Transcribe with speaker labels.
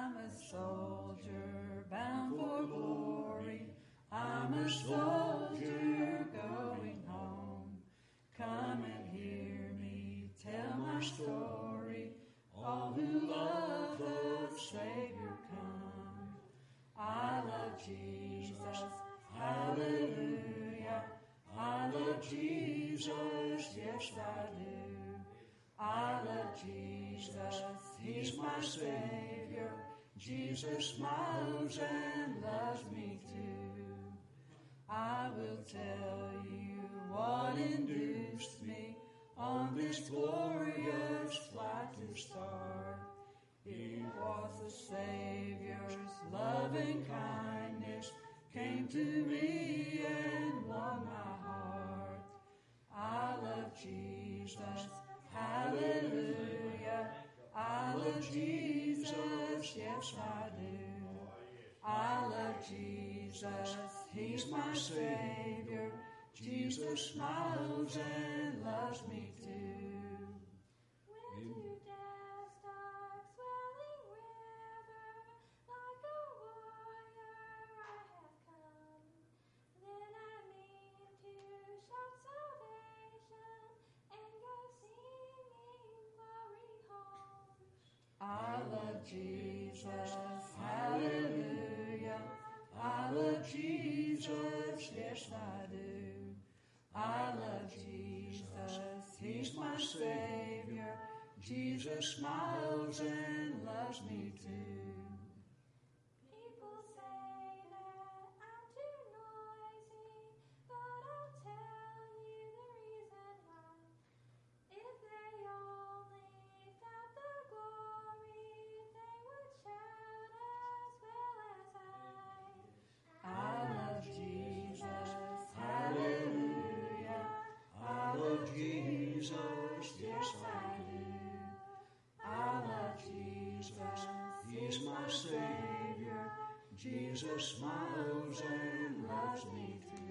Speaker 1: I'm a soldier bound for glory. I'm a soldier going home. Come and hear me tell my story. All who love the Savior come. I love Jesus, hallelujah. I love Jesus, yes I do. I love Jesus, He's my Savior. Jesus smiles and loves me too. I will tell you what induced me on this glorious flight to start. It was the Savior's loving kindness came to me and won my heart. I love Jesus, hallelujah. I love Jesus, yes I do. I love Jesus, He's my Savior. Jesus smiles and loves me too.
Speaker 2: When to death's dark swelling river, like a warrior I have come. Then I mean to shout salvation and go singing glory home.
Speaker 1: I love Jesus, hallelujah. I love Jesus, yes I do. I love Jesus, He's my Savior. Jesus smiles and loves me too.
Speaker 2: People say that I'm too noisy, but I'll tell you the reason why. If they only felt the glory, they would shout as well as I.
Speaker 1: I love Jesus, hallelujah. I love Jesus, yes I do. I love Jesus, He's my Savior. Jesus smiles and loves me too.